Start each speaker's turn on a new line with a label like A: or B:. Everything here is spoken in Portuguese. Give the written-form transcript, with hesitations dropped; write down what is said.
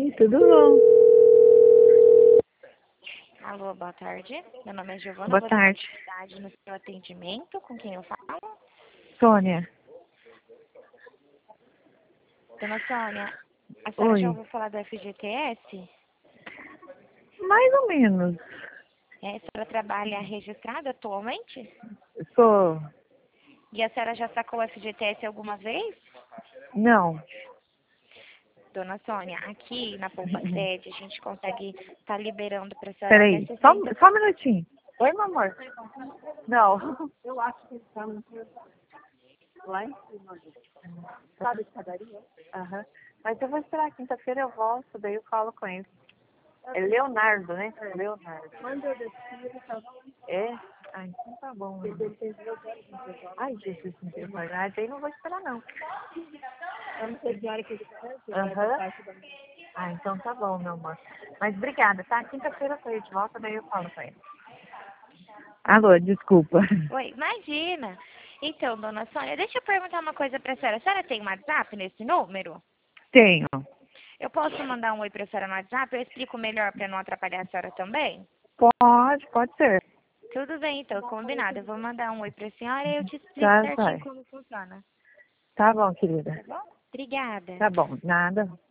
A: Oi, tudo bom?
B: Alô, boa tarde. Meu nome é Giovana.
A: Boa
B: Vou
A: tarde.
B: dar prioridade no seu atendimento. Com quem eu falo?
A: Sônia.
B: Dona Sônia, a senhora já
A: Oi.
B: ouviu falar do FGTS?
A: Mais ou menos.
B: A senhora trabalha registrada atualmente?
A: Sou.
B: E a senhora já sacou o FGTS alguma vez?
A: Não.
B: Dona Sônia, aqui na Poupa Sede a gente consegue estar liberando para a senhora até
A: Peraí, só
B: 60.
A: um minutinho. Oi, meu amor. Não.
C: Eu acho que estamos lá em cima. Sabe a escadaria?
A: Aham. Mas eu vou esperar quinta-feira, eu volto, daí eu falo com ele. É Leonardo, né? Leonardo.
C: Quando eu desci, ele estava lá.
A: É? Ah, então tá bom. Né?
C: Ele fez 2 horas de intervalo.
A: Ai, Jesus, misericórdia. Ah, daí não vou esperar, não.
C: Eu não sei que hora que ele sai, que
A: Aham.
C: vai da parte da manhã.
A: Ah, então tá bom, meu amor. Mas obrigada, tá? Quinta-feira eu tô aí de volta, daí eu falo com ele. Alô, desculpa.
B: Oi, imagina. Então, dona Sônia, deixa eu perguntar uma coisa para a senhora. A senhora tem um WhatsApp nesse número?
A: Tenho.
B: Eu posso mandar um oi para a senhora no WhatsApp? Eu explico melhor para não atrapalhar a senhora também?
A: Pode ser.
B: Tudo bem, então, combinado. Eu vou mandar um oi para a senhora e eu te explico
A: Tá,
B: certinho
A: vai.
B: como funciona.
A: Tá bom, querida.
B: Tá bom? Obrigada.
A: Tá bom, nada.